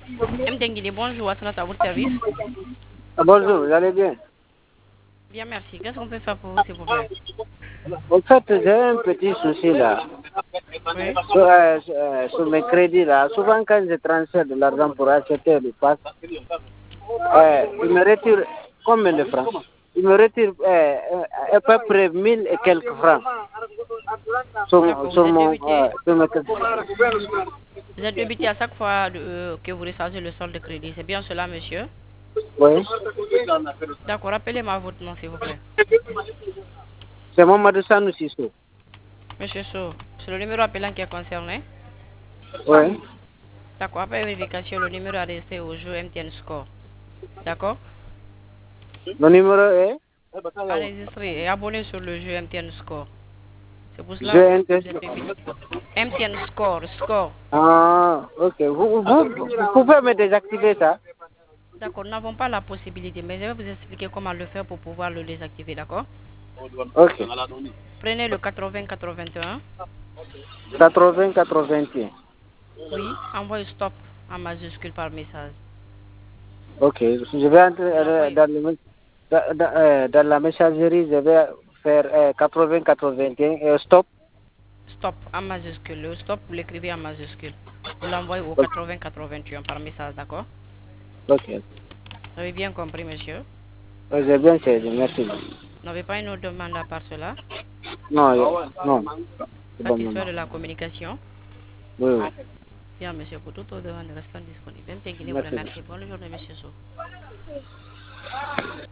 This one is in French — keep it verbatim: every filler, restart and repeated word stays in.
M. Denguini, bonjour, à à votre service. Ah, bonjour, vous allez bien? Bien, merci. Qu'est-ce qu'on peut faire pour vous, s'il vous plaît? En fait, j'ai un petit souci là. Oui. Sur, euh, sur, euh, sur mes crédits là. Souvent, quand je transfère de l'argent pour acheter le pass, euh, il me retire combien de francs? Il me retire euh, euh, à peu près mille et quelques francs sur, D'accord, vous sur êtes mon euh, débuté. sur mes crédits. Vous êtes débuté à chaque fois de- euh, que vous rechargez le solde de crédit. C'est bien cela, monsieur? Oui. D'accord, rappelez-moi votre nom, s'il vous plaît. C'est mon Madoussane Sissou. Monsieur So, c'est le numéro appelant qui est concerné. Oui. D'accord, après vérification, le numéro adressé au jeu M T N Score. D'accord? Le numéro est Enregistré et abonné sur le jeu M T N Score. C'est pour cela G N T. que vous êtes débuté. M T N Score, Score. Ah, ok. Vous, vous, vous pouvez me désactiver ça? D'accord, nous n'avons pas la possibilité, mais je vais vous expliquer comment le faire pour pouvoir le désactiver, d'accord? Ok. Prenez le quatre-vingts quatre-vingt-un. quatre-vingts quatre-vingt-un. Oui, envoyez stop en majuscule par message. Ok. Je vais entrer Vous euh, l'envoyez dans, le, dans, dans, euh, dans la messagerie. Je vais faire euh, quatre-vingts quatre-vingt-un et stop. stop en majuscule. Le stop, vous l'écrivez en majuscule. Vous l'envoyez au Ok. quatre-vingts quatre-vingt-un par message, d'accord? Ok. Vous avez bien compris, monsieur? Ouais, j'ai bien saisi. Merci. Vous n'avez pas une autre demande à part cela? Non, euh, non. C'est bon, Satisfait maman. de la communication? Oui, oui. Bien, monsieur, pour toute autre demande restant disponible. Même Guinée vous Merci. remercie. Bonne journée, monsieur So.